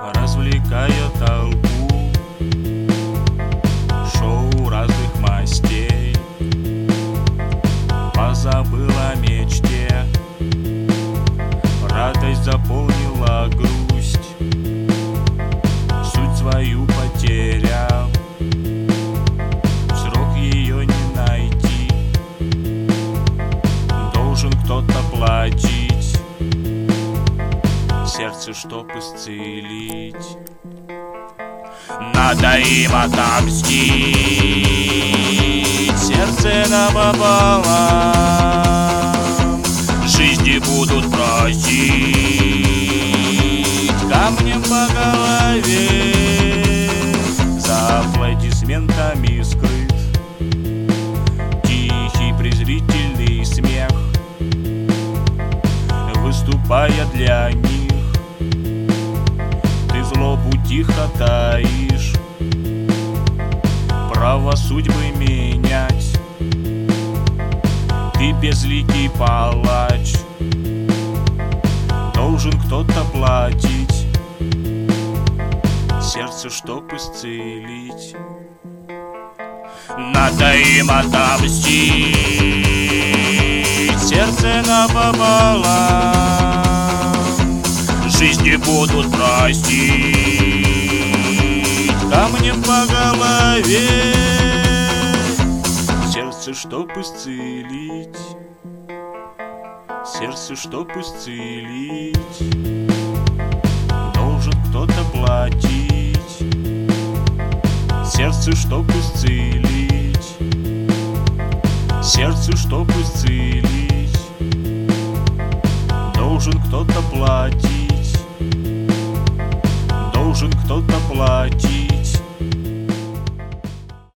развлекая толпу. Шоу разных мастей, позабыла о мечте, радость заполнила грусть, суть свою потерял, в срок ее не найти, должен кто-то платить, сердце чтоб исцелить. Надо им отомстить, сердце напополам, жизни будут просить, камнем по голове, за аплодисментами скрыт тихий презрительный смех, выступая для них, ты злобу тихо таишь, право судьбы менять, ты безликий палач, должен кто-то платить, сердце чтоб исцелить. Надо им отомстить, сердце напополам, жизни будут простить, камнем по голове, сердце чтоб исцелить, сердце чтоб исцелить, должен кто-то платить, сердце чтоб исцелить, сердце чтоб исцелить, должен кто-то платить, должен кто-то платить.